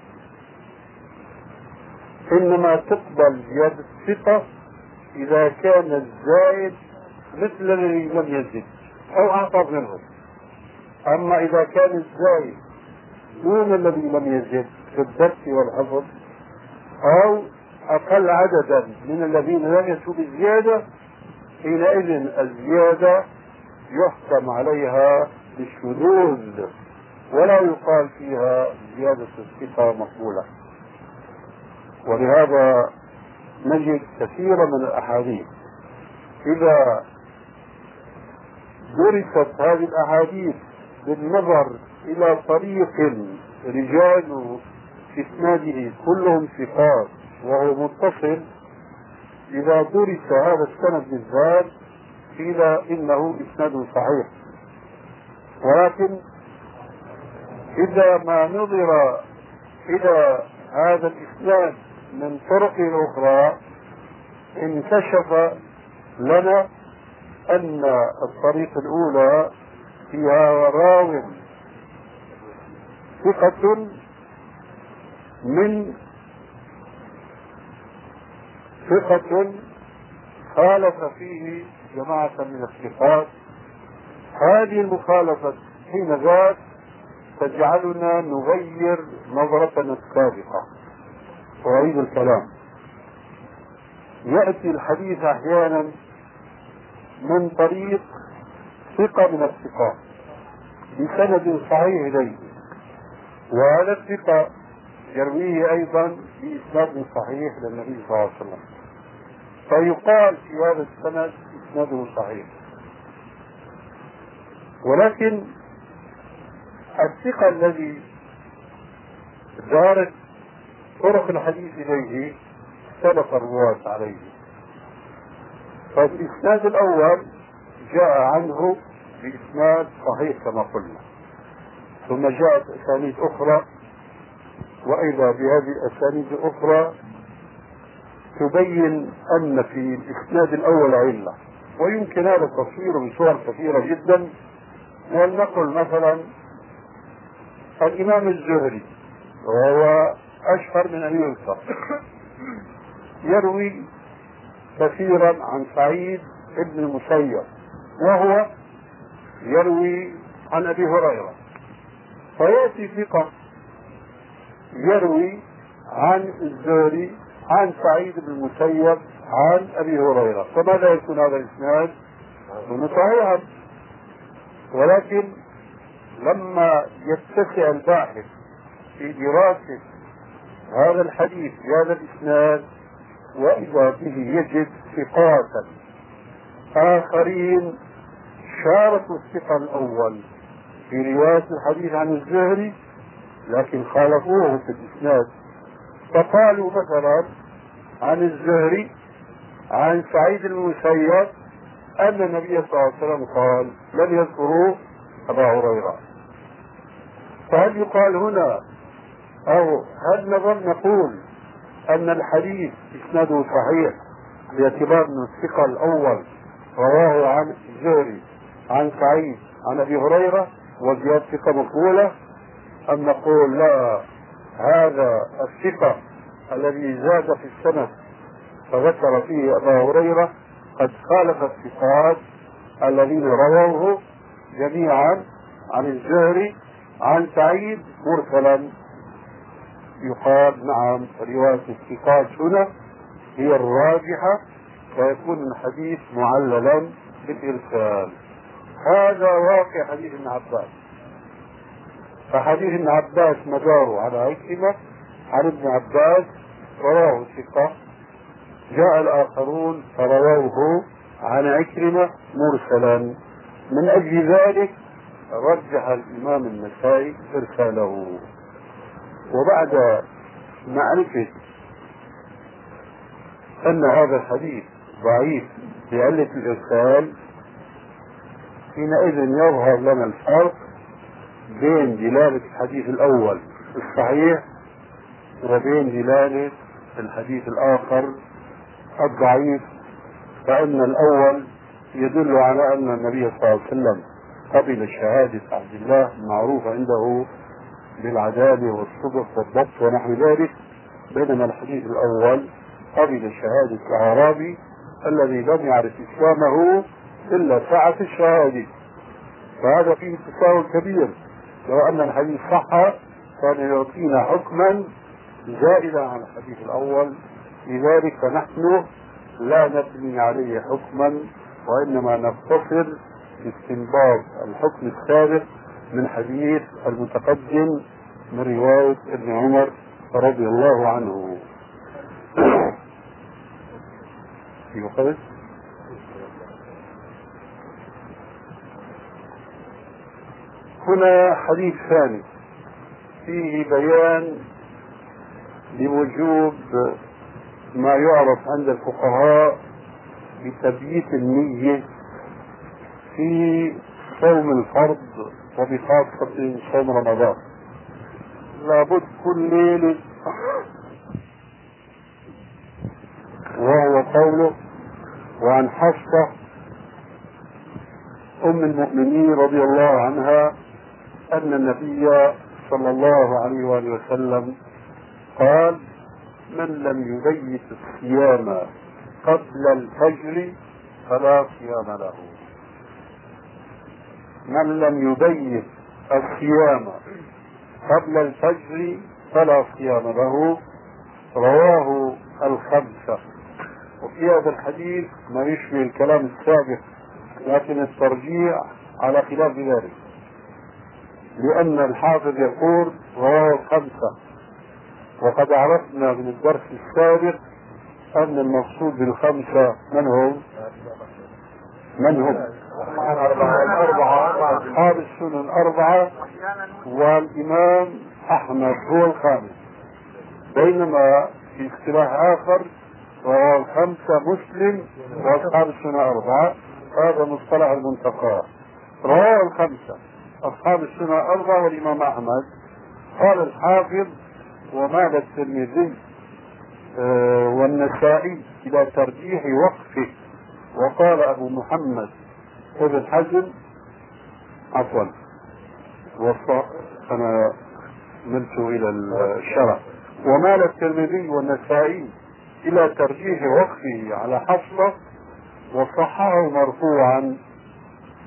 Speaker 1: إنما تقبل زيادة الثقة إذا كان الزائد مثل الذي لم يزد أو أعطى منه. أما إذا كان الزائد دون الذي لم يزد في الضبط والحفظ أو أقل عددا من الذين لم يأتوا بالزيادة، حينئذ الزيادة يحكم عليها بالشذوذ ولا يقال فيها زيادة الثقة مقبولة. ولهذا نجد كثيرا من الأحاديث إذا درست هذه الأحاديث بالنظر إلى طريق رجال في إسناده كلهم ثقات وهو متصل، إذا درس هذا السند بالذات قيل إنه إسناد صحيح. ولكن إذا ما نظر إلى هذا الإسناد من طرق أخرى انكشف لنا أن الطريق الأولى فيها راو ثقة من ثقة خالف فيه جماعة من الثقات. هذه المخالفة حين ذاك تجعلنا نغير نظرتنا السابقة. وأعيد الكلام، يأتي الحديث أحيانا من طريق ثقة من الثقات بسند صحيح إليه، وهذا الثقة يرويه أيضا بإسناد صحيح للنبي صلى الله عليه وسلم، فيقال في هذا السند إسناده صحيح. ولكن الثقة الذي دارت طرق الحديث إليه اختلف الرواة عليه. فالإسناد الأول جاء عنه بإسناد صحيح كما قلنا، ثم جاءت أسانيد أخرى، وإذا بهذه الأسانيد الأخرى تبين أن في الإسناد الأول علة، ويمكن هذا التصوير بصور كثيرة جدا. ولنقل مثلا الإمام الزهري وهو أشهر من أن يذكر، يروي كثيرا عن سعيد ابن المسيب وهو يروي عن أبي هريرة، فيأتي ثقة يروي عن الزهري عن سعيد بن المسيب عن أبي هريرة، فماذا يكون هذا الإسناد؟ يكون صحيحا. ولكن لما يتسع الباحث في دراسة هذا الحديث بهذا الإسناد وإذا به يجد ثقات آخرين شاركوا الثقة الأول في رواية الحديث عن الزهري لكن خالفوه في الإسناد، فقالوا مثلا عن الزهري عن سعيد المسيب أن النبي صلى الله عليه وسلم قال لم يذكروا أبا هريرة. فهل يقال هنا أو هل نظن نقول أن الحديث إسناده صحيح باعتبار أن الثقة الأول رواه عن الزهري عن سعيد عن أبي هريرة وزيادة ثقة مقبولة، أم نقول لا، هذا الثقة الذي زاد في السنة فذكر فيه أبا هريرة قد خالف الثقات الذين رووه جميعا عن الزهري عن سعيد مرسلا؟ يقال نعم، رواية الثقات هنا هي الراجحة ويكون الحديث معللا بالإرسال. هذا واقع حديث ابن عباس. فحديث ابن عباس مداره على عكرمة عن ابن عباس رواه الثقة، جاء الآخرون فرووه عن عكرمة مرسلا، من أجل ذلك رجح الإمام النسائي إرساله. وبعد معرفة أن هذا الحديث ضعيف بعلة الإرسال حينئذ يظهر لنا الفرق بين دلالة الحديث الأول الصحيح وبين دلالة الحديث الآخر الضعيف. فإن الأول يدل على أن النبي صلى الله عليه وسلم قبل شهادة عبد الله المعروف عنده بالعدالة والصدق والضبط ونحو ذلك، بينما الحديث الأول قبل شهادة الأعرابي الذي لم يعرف إسلامه إلا ساعة الشهادة. فهذا فيه تساؤل كبير، لو أن الحديث صح كان يعطينا حكما زائدا عن الحديث الأول، لذلك فنحن لا نبني عليه حكما وإنما نقتصر في استنباط الحكم السابق من حديث المتقدم من رواية ابن عمر رضي الله عنه. في هنا حديث ثاني فيه بيان لوجوب ما يعرف عند الفقهاء بتبييت النية في صوم الفرض وبخاصة صوم رمضان. لابد كل ليلة، وهو قوله وعن حفصة أم المؤمنين رضي الله عنها أن النبي صلى الله عليه وآله وسلم قال من لم يبيت الصيام قبل الفجر فلا صيام له. من لم يبيت الصيام قبل الفجر فلا صيام له، رواه الخمسة. وفي هذا الحديث ما يشبه الكلام السابق لكن الترجيع على خلاف ذلك، لأن الحافظ يقول رواه الخمسة، وقد عرفنا من الدرس السابق أن المقصود بالخمسة من هم؟ من هم؟ الأربعة، أصحاب السنن الأربعة، والإمام أحمد هو الخامس. بينما في اصطلاح آخر رواه الخمسة مسلم وأصحاب السنن أربعة، هذا مصطلح المنتقى. رواه الخمسة أصحاب السنن أربعة والإمام أحمد. قال الحافظ ومال الترمذي آه والنسائي إلى ترجيح وقفه، وقال أبو محمد ابن حزم عفوا وصى أنا ملت إلى الشرع، ومال الترمذي والنسائي إلى ترجيح وقفه على حفصة وصححه مرفوعا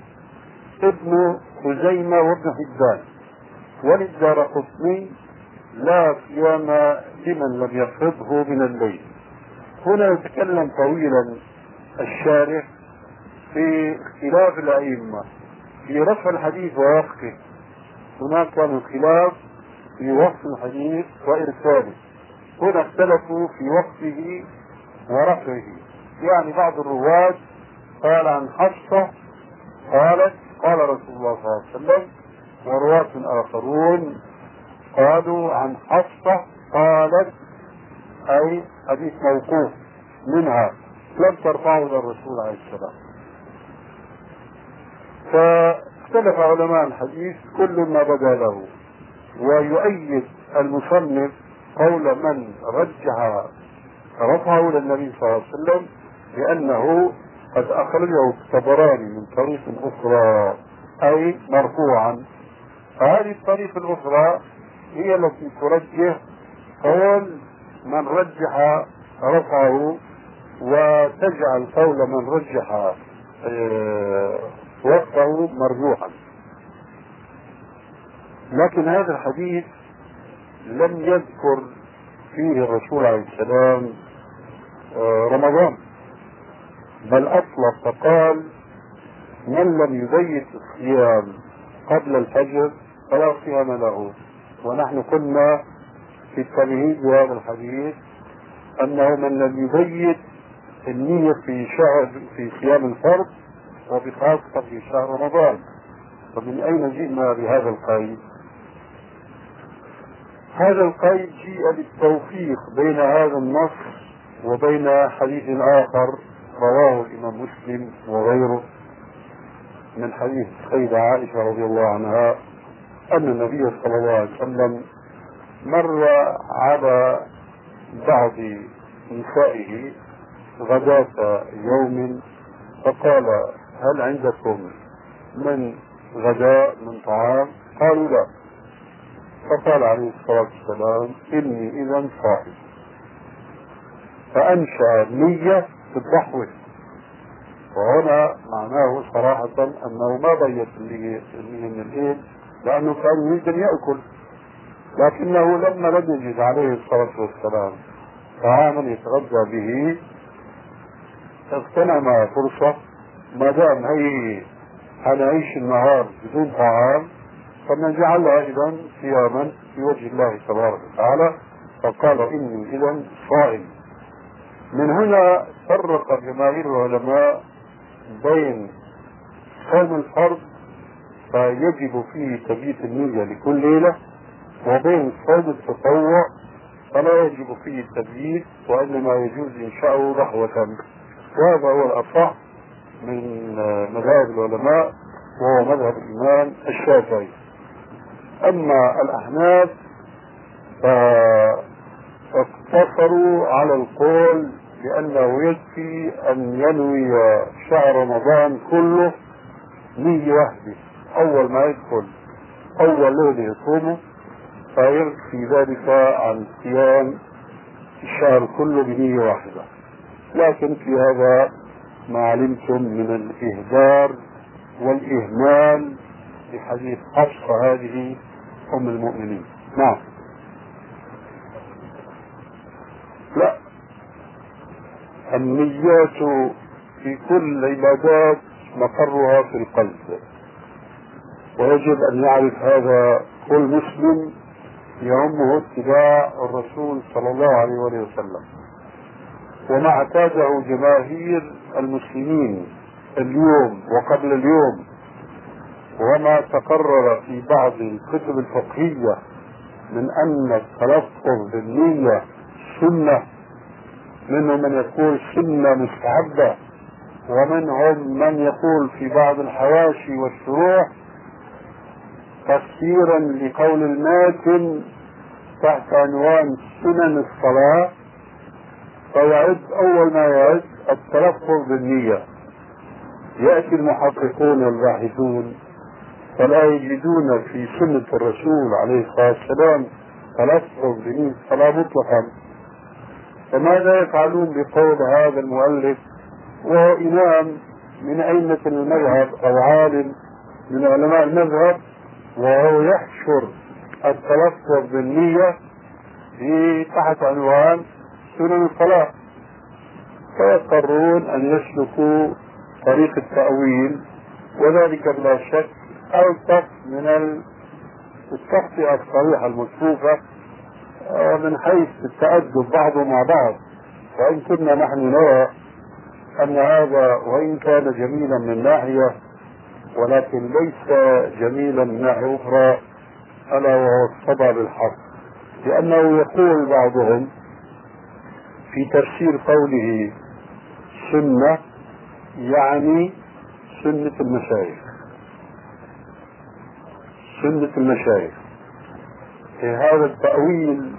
Speaker 1: ابن خزيمة وابن حبان. وللدارقطني لا صيام لمن لم يفرضه من الليل. هنا يتكلم طويلا الشارح في اختلاف الأئمة في رفع الحديث ووقفه. هناك كان الخلاف في وقف الحديث وإرساله، هنا اختلفوا في وقفه ورفعه. يعني بعض الرواة قال عن حفصة قالت قال رسول الله صلى الله عليه وسلم، ورواة آخرون قالوا عن حفصة قالت، أي حديث موقوف منها لم ترفعه إلى الرسول عليه السلام. فاختلف علماء الحديث كل ما بدا له، ويؤيد المصنف قول من رجح رفعه للنبي صلى الله عليه وسلم لأنه قد أخرجه الطبراني من طريق أخرى أي مرفوعا. فهذه الطريق الأخرى هي التي ترجح قول من رجح رفعه، وتجعل قول من رجح وقفه مرجوحا. لكن هذا الحديث لم يذكر فيه الرسول عليه السلام رمضان، بل أطلق فقال من لم يبيت الصيام قبل الفجر فلا صيام له. ونحن قلنا في التمهيد لهذا الحديث أنه من لم يبيت النية في شهر في صيام الفرض وبخاصة في شهر رمضان. فمن أين جئنا بهذا القيد؟ هذا القيد جيء بالتوفيق بين هذا النص وبين حديث آخر رواه الإمام مسلم وغيره من حديث السيدة عائشة رضي الله عنها أن النبي صلى الله عليه وسلم مر على بعض نسائه غداة يوم فقال هل عندكم من غداء من طعام؟ قالوا لا. فقال عليه الصلاة والسلام إني إذا صائم، فأنشأ نية بالضحوة. وهنا معناه صراحة أنه ما بيت النية من الليل لأنه كان يريد أن يأكل، لكنه لما لم يجد عليه الصلاة والسلام طعاما يتغذى به اغتنم فرصة، ما دام هي حنعيش النهار بدون طعام فنجعلها أيضا صياما في وجه الله تبارك وتعالى. فقال إني إذا صائم. من هنا فرق جماهير العلماء بين صوم الفرض فيجب فيه تبييت النية لكل ليلة، وبين صوم التطوع فلا يجب فيه التبييت وإنما يجوز إنشاؤه ضحوة. وهذا هو الأصح من مذاهب العلماء وهو مذهب الإمام الشافعي. أما الأحناف فاقتصروا على القول لأنه يكفي أن ينوي شهر رمضان كله نية واحدة أول ما يدخل أول ليلة يصومه، فيكفي ذلك عن صيام الشهر كله بنية واحدة. لكن في هذا ما علمتم من الإهدار والإهمال لحديث حفصة هذه أم المؤمنين. نعم. لا، النيات في كل العبادات مقرها في القلب، ويجب أن يعرف هذا كل مسلم يهمه اتباع الرسول صلى الله عليه وسلم. وما اعتاده جماهير المسلمين اليوم وقبل اليوم، وما تقرر في بعض الكتب الفقهية من أن التلفظ بالنية سنة، منهم من يقول سنة مستحبة، ومنهم من يقول في بعض الحواشي والشروح تفسيرا لقول الماتن تحت عنوان سنن الصلاة، فيعد أول ما يعد التلفظ بالنية. يأتي المحققون والباحثون فلا يجدون في سنة الرسول عليه الصلاة والسلام تلفظ بنية الصلاة مطلقا. فماذا يفعلون بقول هذا المؤلف وهو إمام من أئمة المذهب أو عالم من علماء المذهب، وهو يحشر التلفظ بالنية في تحت عنوان سنن الصلاة، فيضطرون أن يسلكوا طريق التأويل، وذلك بلا شك ألطف من التخطئة الصريحة المكشوفة من حيث التأدب بعضهم مع بعض. وإن كنا نحن نرى أن هذا وإن كان جميلا من ناحية، ولكن ليس جميلا من ناحية أخرى، ألا وهو الصدى بالحق، لأنه يقول بعضهم في تفسير قوله سنة يعني سنة المشايخ، سنة المشايخ. هذا التأويل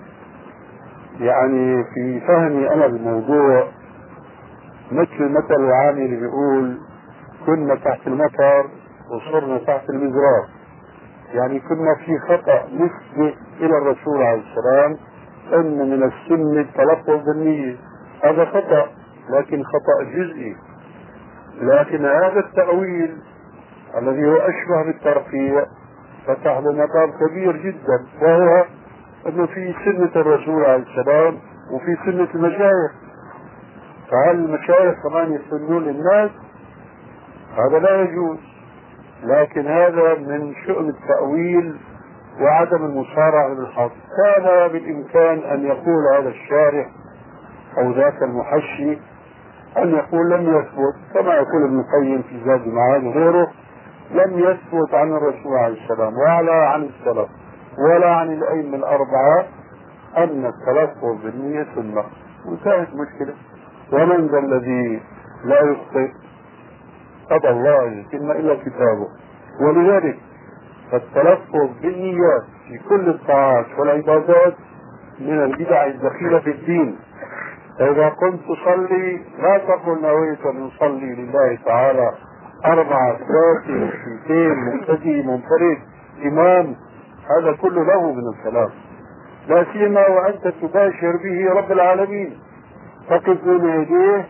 Speaker 1: يعني في فهمي أنا بالموضوع مثل المثل العامي اللي بيقول كنا تحت المطر وصرنا تحت المزراب، يعني كنا في خطأ نسبة إلى الرسول عليه السلام أن من السنة التلفظ بالنية، هذا خطأ لكن خطأ جزئي. لكن هذا التأويل الذي هو أشبه بالترقيع فتح له مقام كبير جدا، وهو أنه في سنة الرسول عليه السلام وفي سنة المشايخ، فهل المشايخ كمان يسنون للناس؟ هذا لا يجوز. لكن هذا من شؤم التأويل وعدم المسارعة بالحق. كان بالإمكان أن يقول هذا الشارح أو ذاك المحشي أن يقول لم يثبت، كما يقول ابن القيم في زاد المعاد وغيره، لم يثبت عن الرسول عليه السلام ولا عن السلف ولا عن الأئمة الأربعة أن التلفظ بالنية سنة، وانتهت مشكلة. ومن ذا الذي لا يخطئ؟ قضى الله الكلمة إلا كتابه. ولذلك فالتلفظ بالنيات في كل الطاعات والعبادات من البدع الدخيلة في الدين. فإذا كنت تصلي لا تقل نويت أن يصلي لله تعالى أربعة ثلاثة اثنتين مبتدئ منفرد إمام، هذا كله له من الكلام، لا سيما وأنت تباشر به رب العالمين، تقف بين يديه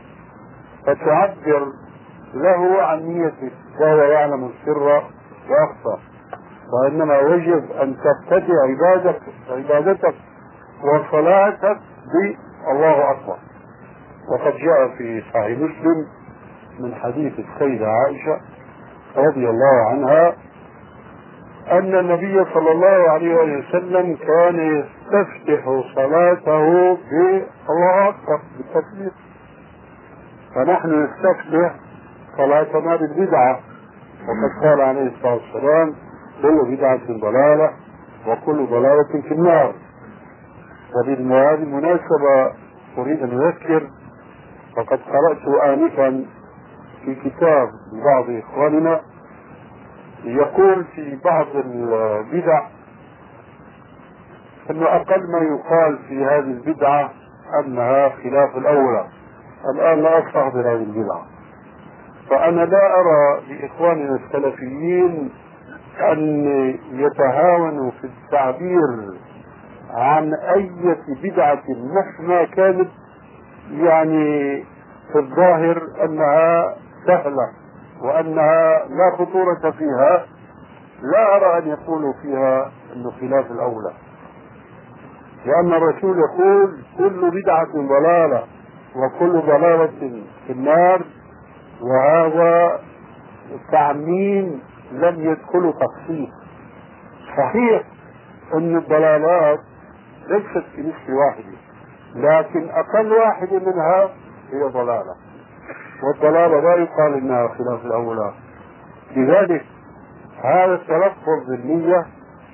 Speaker 1: فتعبر له عن نيتك وهو يعلم السر وأخفى. وإنما يجب أن تبتدئ عبادتك عبادتك وصلاتك بالله أكبر. وقد جاء في صحيح مسلم من حديث السيدة عائشة رضي الله عنها أن النبي صلى الله عليه وسلم كان يستفتح صلاته بالله أكبر بالتكبير، فنحن نستفتح صلاتنا بالبدعة. وقد قال عليه الصلاة والسلام كل بدعة ضلالة وكل ضلالة في النار. وبهذه المناسبة أريد أن أذكر، فقد قرأت آنفا في كتاب لبعض إخواننا يقول في بعض البدع أن أقل ما يقال في هذه البدعة أنها خلاف الأولى. الآن لا أستحضر هذه البدعة، فأنا لا أرى لإخواننا السلفيين أن يتهاونوا في التعبير عن أي بدعة مهما كانت، يعني في الظاهر أنها سهلة وأنها لا خطورة فيها، لا أرى أن يقولوا فيها أنه خلاف الأولى، لأن الرسول يقول كل بدعة ضلالة وكل ضلالة في النار، وهذا التعميم لم يدخل تخصيص. صحيح أن الضلالات ليست في نسبة واحدة، لكن أقل واحدة منها هي ضلالة، والضلالة لا يقال إنها خلاف الأولى. لذلك هذا التلفظ بالنية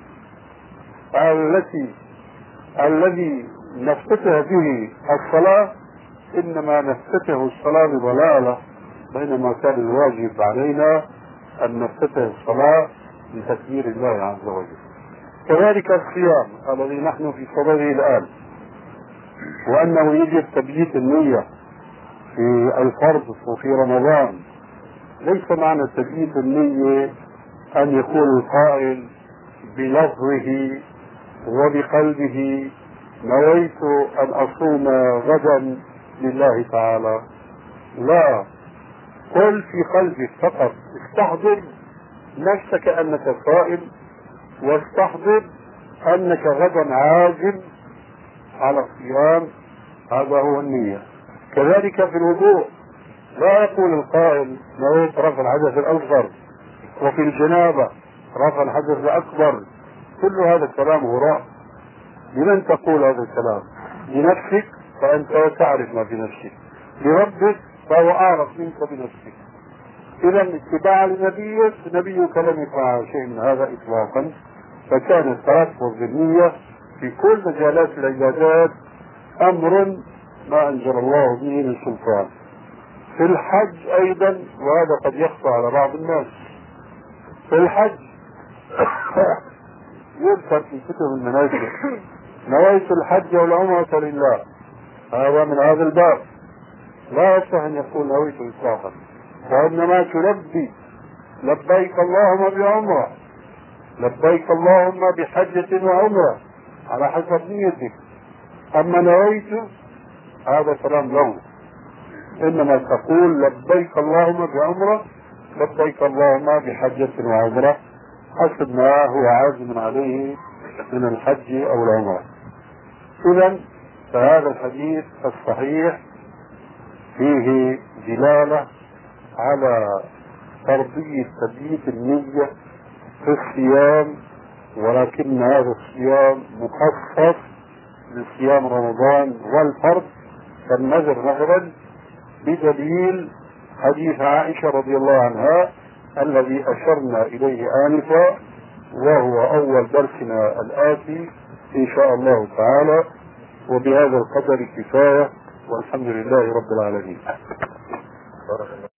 Speaker 1: التي الذي نفتتح به الصلاة إنما نفتتح الصلاة بضلالة، بينما كان الواجب علينا أن نفتتح الصلاة بتكبير الله عز وجل. كذلك الصيام الذي نحن في صدده الآن، وأنه يجب تبييت النية في الفرض وفي رمضان. ليس معنى تبييت النية أن يقول القائل بلفظه وبقلبه نويت أن أصوم غدا لله تعالى، لا، قل في قلبك فقط، استحضر نفسك أنك صائم، واستحضر أنك غدا عازم على الصيام، هذا هو النية. كذلك في الوضوء لا يقول القائل نويت رفع الحدث الأصغر، وفي الجنابة رفع الحدث الأكبر، كل هذا الكلام هراء. لمن تقول هذا الكلام؟ لنفسك فأنت تعرف ما في نفسك، لربك فهو أعرف منك بنفسك. إذا اتباع لنبيك، نبيك لم يفعل شيء من هذا إطلاقا، فكان التلفظ بالنية في كل مجالات العبادات أمر ما أنزل الله به من سلطان. في الحج أيضا، وهذا قد يخفى على بعض الناس، في الحج يذكر في كتب المناسك نويت الحج والعمرة لله، هذا من هذا الباب، لا يصح أن يقول نويت إطلاقا، وإنما تلبي لبيك اللهم بعمرة، لبيك اللهم بحجة وعمرة على حسب نيتك. أما نويت هذا كلام له، إنما تقول لبيك اللهم بعمرة، لبيك اللهم بحجة وعمرة حسب ما هو عازم عليه من الحج أو العمرة. إذن فهذا الحديث الصحيح فيه دلالة على فرضية تثبيت النية في الصيام، ولكن هذا الصيام مخصص لصيام رمضان والفرض كالنذر مثلا، بدليل حديث عائشة رضي الله عنها الذي أشرنا إليه آنفا، وهو أول درسنا الآتي إن شاء الله تعالى. وبهذا القدر كفاية، والحمد لله رب العالمين.